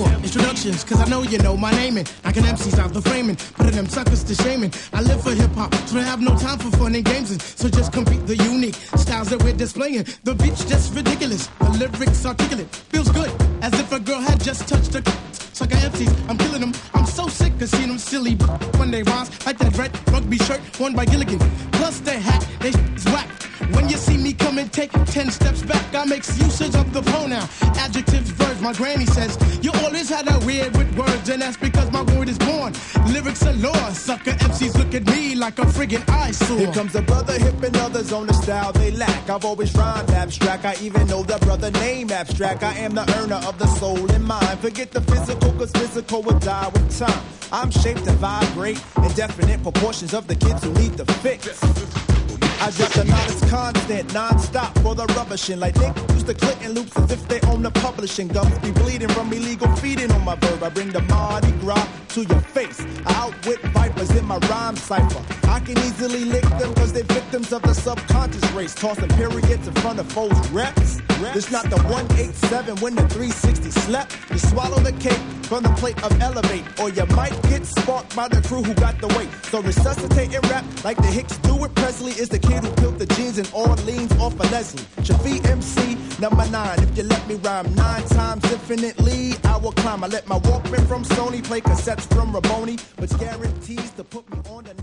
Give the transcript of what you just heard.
for introductions, cause I know you know my name and I can MCs out the framing, putting them suckers to shaming. I live for hip-hop, so I have no time for fun and games, and so just compete the unique styles that we're displaying. The beat's just ridiculous, the lyrics articulate, feels good, as if a girl had just touched a sucker MCs, I'm killing them. I'm so sick of seeing them silly when they rhymes like that red rugby shirt worn by Gilligan. Plus their hat, they is whack. When you see me come and take 10 steps back, I make usage of the pronoun, adjectives, verbs. My granny says, you always had a weird with words, and that's because my word is born. Lyrics are law, sucker MCs look at me like a friggin' eyesore. Here comes a brother hip and others on the style they lack. I've always rhymed abstract, I even know the brother name abstract. I am the earner of the soul and mind. Forget the physical, cause physical will die with time. I'm shaped to vibrate in definite proportions of the kids who need the fix. I drop the knowledge constant, non-stop for the rubbishing. Like Nick used to Clinton loops as if they own the publishing. Gums be bleeding from illegal feeding on my verb. I bring the Mardi Gras to your face. I outwit vipers in my rhyme cipher. I can easily lick them cause they're victims of the subconscious race. Tossing periods in front of foes' reps. It's not the 187 when the 360 slept. You swallow the cake from the plate of Elevate, or you might get sparked by the crew who got the weight. So resuscitate and rap like the Hicks do it. Presley is the kid who peeled the jeans and Orleans off of Leslie. Shafi MC number 9. If you let me rhyme 9 times infinitely, I will climb. I let my Walkman from Sony play cassettes from Raboni, which guarantees to put me on the